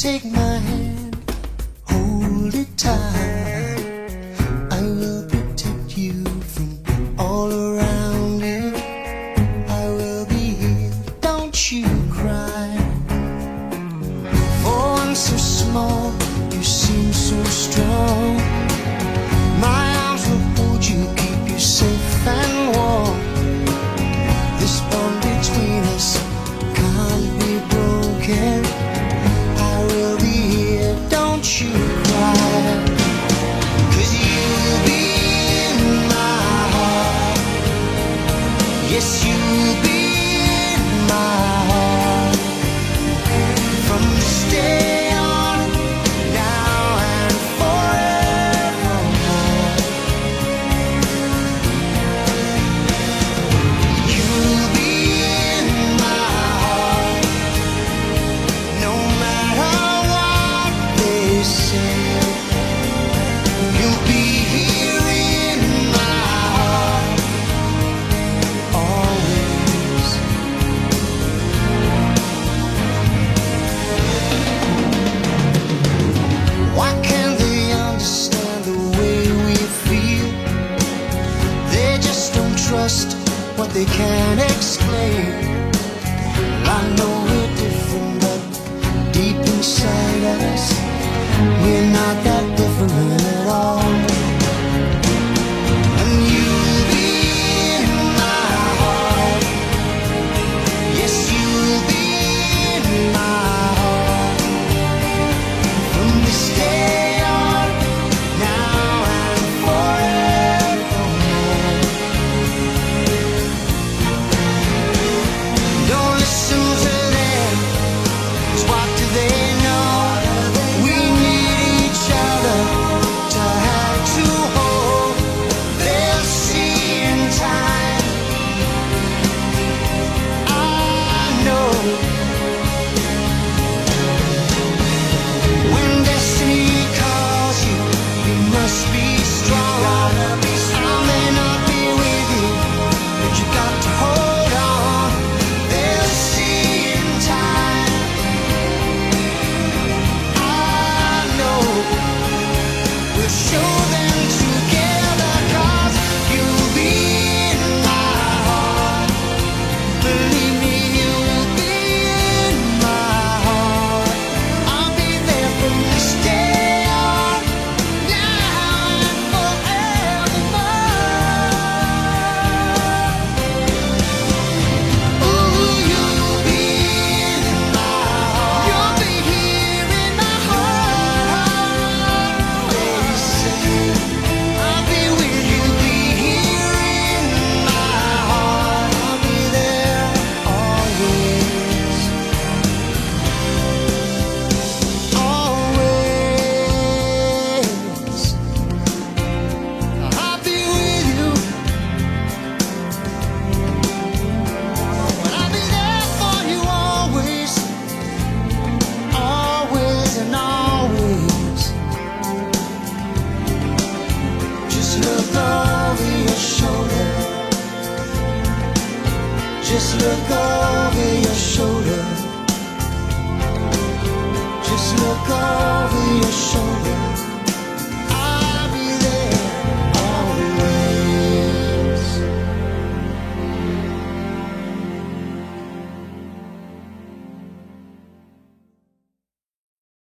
Take my hand, hold it tight. I will protect you from all around you. I will be here, don't you cry. For I'm so small, you seem so strong. My arms will hold you, keep you safe and warm. This bond between us can't be broken. I will be here, don't you cry. 'Cause you'll be in my heart. Yes, you'll be in my heart. From this day on, now and forevermore. You'll be in my heart. No matter what they say, you'll be here in my heart. Always. Why can't they understand the way we feel? They just don't trust what they can't explain. I know we're different, but deep inside us, we're not that different at all. And you'll be in my heart. Yes, you'll be in my heart. From this day on, now and forevermore. Don't listen to them, 'cause what do they know? We need each other to have to hold. They'll see in time. I know. When destiny calls you, you must be strong. I may not be with you, but you got to hold on. They'll see in time. I know. We'll show them together, 'cause you'll be in my heart. Believe me, you'll be in my heart. I'll be there from this day on, now and forevermore. Ooh, you'll be in my heart. You'll be here in my heart. Always say, I'll be with you. Be here in my heart. I'll be there always. Always. I'll be with you. I'll be there for you always. Always and always. Just look over your shoulder. Just look over your shoulder. Just look over your shoulder.